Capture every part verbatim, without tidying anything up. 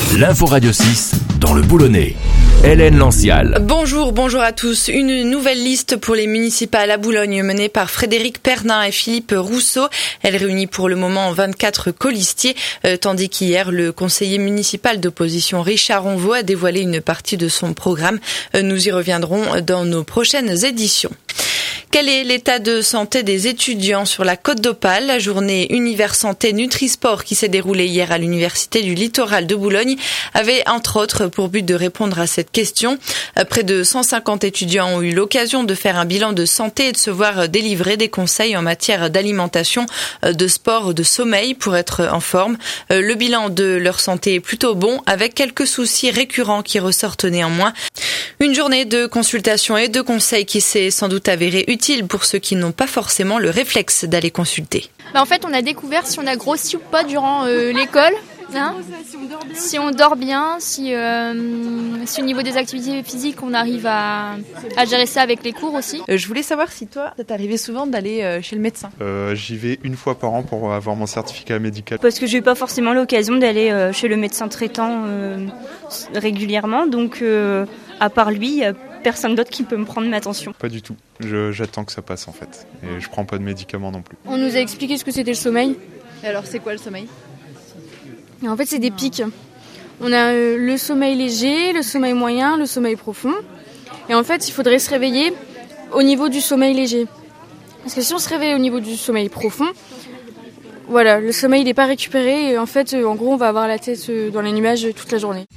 L'info Radio six dans le Boulonnais. Hélène Lancial. Bonjour, bonjour à tous. Une nouvelle liste pour les municipales à Boulogne menée par Frédéric Pernin et Philippe Rousseau. Elle réunit pour le moment vingt-quatre colistiers, euh, tandis qu'hier, le conseiller municipal d'opposition Richard Onvaux a dévoilé une partie de son programme. Euh, nous y reviendrons dans nos prochaines éditions. Quel est l'état de santé des étudiants sur la Côte d'Opale? La journée Univers Santé Nutrisport qui s'est déroulée hier à l'Université du Littoral de Boulogne avait entre autres pour but de répondre à cette question. Près de cent cinquante étudiants ont eu l'occasion de faire un bilan de santé et de se voir délivrer des conseils en matière d'alimentation, de sport, de sommeil pour être en forme. Le bilan de leur santé est plutôt bon avec quelques soucis récurrents qui ressortent néanmoins. Une journée de consultation et de conseils qui s'est sans doute avérée utile pour ceux qui n'ont pas forcément le réflexe d'aller consulter. Bah en fait, on a découvert si on a grossi ou pas durant euh, l'école. Hein, si on dort bien, si, euh, si au niveau des activités physiques, on arrive à, à gérer ça avec les cours aussi. Euh, je voulais savoir si toi, ça t'arrivait souvent d'aller euh, chez le médecin. Euh, j'y vais une fois par an pour avoir mon certificat médical. Parce que j'ai pas forcément l'occasion d'aller euh, chez le médecin traitant euh, régulièrement, donc euh, à part lui, il y a personne d'autre qui peut me prendre ma tension. Pas du tout. Je, j'attends que ça passe en fait. Et je prends pas de médicaments non plus. On nous a expliqué ce que c'était le sommeil. Et alors, c'est quoi le sommeil ? Et en fait, c'est des pics. On a euh, le sommeil léger, le sommeil moyen, le sommeil profond. Et en fait, il faudrait se réveiller au niveau du sommeil léger. Parce que si on se réveille au niveau du sommeil profond, voilà, le sommeil n'est pas récupéré. Et en fait, euh, en gros, on va avoir la tête euh, dans les nuages toute la journée.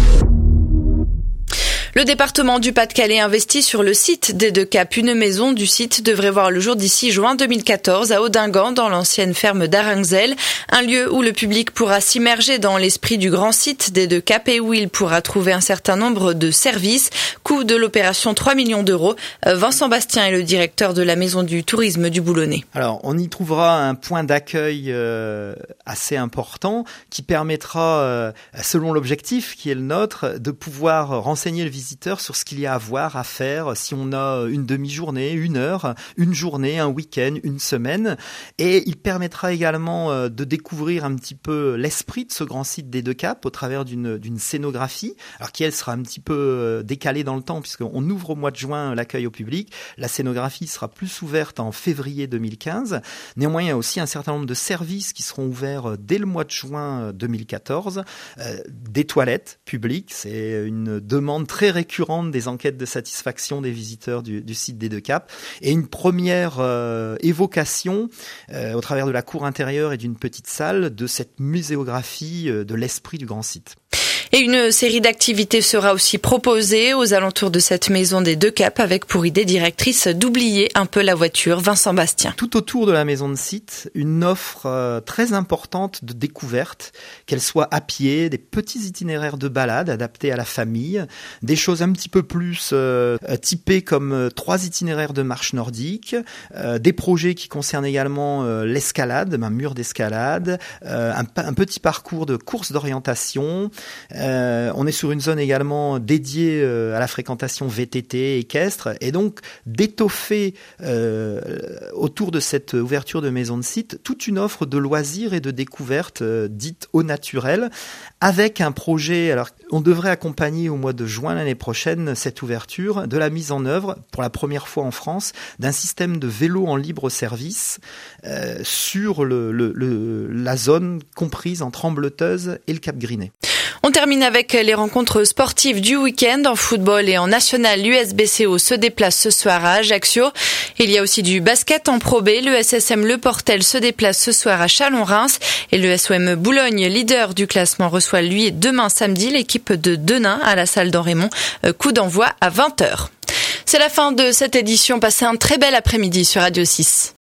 Le département du Pas-de-Calais investit sur le site des Deux Caps. Une maison du site devrait voir le jour d'ici juin deux mille quatorze à Audingan, dans l'ancienne ferme d'Arinxel. Un lieu où le public pourra s'immerger dans l'esprit du grand site des Deux Caps et où il pourra trouver un certain nombre de services. Coût de l'opération trois millions d'euros. Vincent Bastien est le directeur de la maison du tourisme du Boulonnais. Alors, on y trouvera un point d'accueil euh, assez important qui permettra, euh, selon l'objectif qui est le nôtre, de pouvoir renseigner le visiteur sur ce qu'il y a à voir, à faire, si on a une demi-journée, une heure, une journée, un week-end, une semaine. Et il permettra également de découvrir un petit peu l'esprit de ce grand site des Deux Caps au travers d'une, d'une scénographie, alors qui elle sera un petit peu décalée dans le temps puisqu'on ouvre au mois de juin l'accueil au public. La scénographie sera plus ouverte en février deux mille quinze. Néanmoins, il y a aussi un certain nombre de services qui seront ouverts dès le mois de juin deux mille quatorze. Euh, des toilettes publiques, c'est une demande très récurrente des enquêtes de satisfaction des visiteurs du, du site des Deux Caps, et une première euh, évocation euh, au travers de la cour intérieure et d'une petite salle de cette muséographie euh, de l'esprit du grand site. Et une série d'activités sera aussi proposée aux alentours de cette maison des Deux Caps avec pour idée directrice d'oublier un peu la voiture. Vincent Bastien. Tout autour de la maison de site, une offre euh, très importante de découverte, qu'elle soit à pied, des petits itinéraires de balade adaptés à la famille, des choses un petit peu plus euh, typées comme euh, trois itinéraires de marche nordique, euh, des projets qui concernent également euh, l'escalade, un mur d'escalade, euh, un, un petit parcours de course d'orientation. Euh, on est sur une zone également dédiée euh, à la fréquentation V T T équestre, et donc d'étoffer euh, autour de cette ouverture de maison de site toute une offre de loisirs et de découvertes euh, dites au naturel, avec un projet. Alors on devrait accompagner au mois de juin l'année prochaine cette ouverture de la mise en œuvre pour la première fois en France d'un système de vélo en libre service euh, sur le, le, le, la zone comprise entre Ambleteuse et le Cap Grinet. On termine avec les rencontres sportives du week-end. En football et en national, l'U S B C O se déplace ce soir à Ajaccio. Il y a aussi du basket en Pro B. Le S S M Le Portel se déplace ce soir à Chalon-Reims. Et le S O M Boulogne, leader du classement, reçoit lui demain samedi l'équipe de Denain à la salle d'Enrémont. Coup d'envoi à vingt heures. C'est la fin de cette édition. Passez un très bel après-midi sur Radio six.